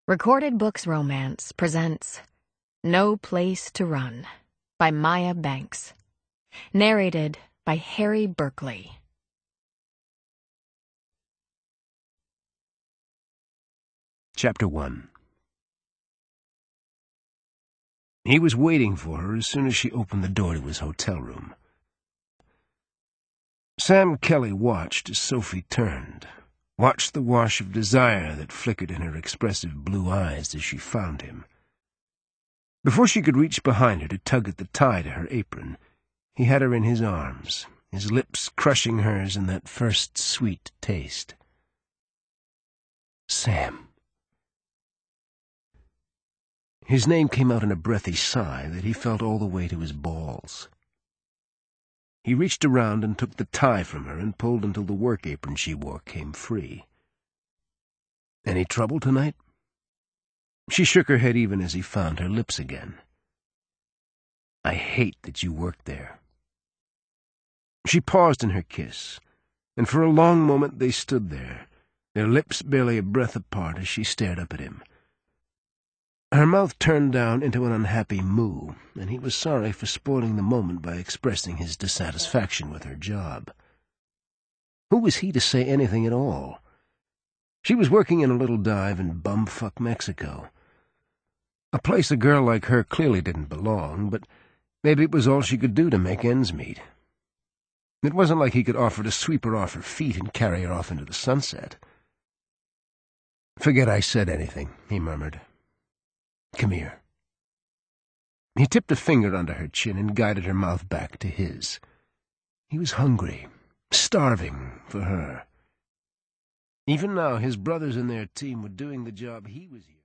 Recorded Books Romance presents No Place to Run by Maya Banks. Narrated by Harry Berkeley. Chapter 1. He was waiting for her as soon as she opened the door to his hotel room. Sam Kelly watched as Sophie turned, watched the wash of desire that flickered in her expressive blue eyes as she found him. Before she could reach behind her to tug at the tie to her apron, he had her in his arms, his lips crushing hers in that first sweet taste. Sam. His name came out in a breathy sigh that he felt all the way to his balls. He reached around and took the tie from her and pulled until the work apron she wore came free. "Any trouble tonight?" She shook her head even as he found her lips again. "I hate that you worked there." She paused in her kiss, and for a long moment they stood there, their lips barely a breath apart as she stared up at him. Her mouth turned down into an unhappy moo, and he was sorry for spoiling the moment by expressing his dissatisfaction with her job. Who was he to say anything at all? She was working in a little dive in bumfuck Mexico. A place a girl like her clearly didn't belong, but maybe it was all she could do to make ends meet. It wasn't like he could offer to sweep her off her feet and carry her off into the sunset. "Forget I said anything," he murmured. "Come here." He tipped a finger under her chin and guided her mouth back to his. He was hungry, starving for her. Even now his brothers and their team were doing the job he was